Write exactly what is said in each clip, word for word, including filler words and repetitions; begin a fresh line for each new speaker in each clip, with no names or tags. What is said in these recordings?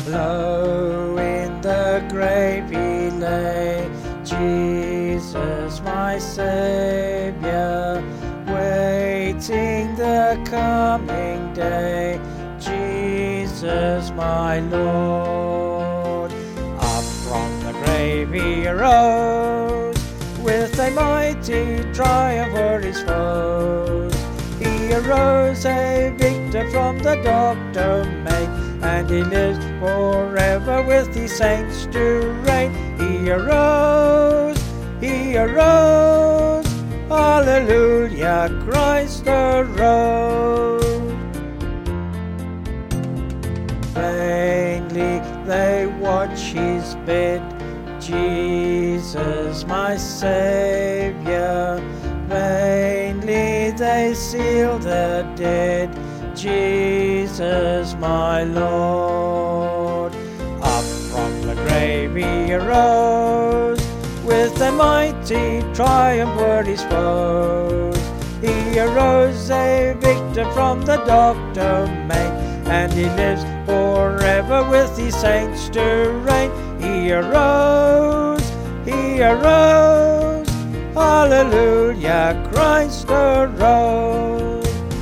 Low in the grave he lay, Jesus my Saviour, waiting the coming day, Jesus my Lord. Up from the grave he arose, with a mighty triumph o'er his foes. He arose a victor from the dark domain, and he lives forever with the saints to reign. He arose, he arose, hallelujah, Christ arose. Vainly they watch his bed, Jesus my Saviour. Vainly they seal the dead, Jesus my Lord. Up from the grave he arose, with a mighty triumph o'er his foes. He arose a victor from the dark domain, and he lives forever with the saints to reign. He arose, he arose, hallelujah, Christ arose.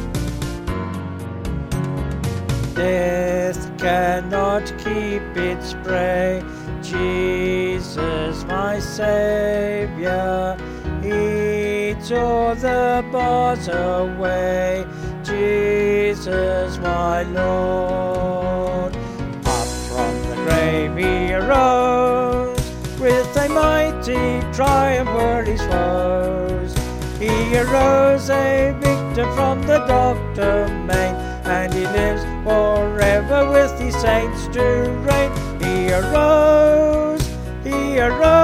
Death cannot keep its prey, Jesus my Saviour. He tore the bars away, Jesus my Lord. Up from the grave he arose, with a mighty triumph o'er his foes. He arose a victor from the dark domain, and he lives forever with the saints to reign. He arose, he arose,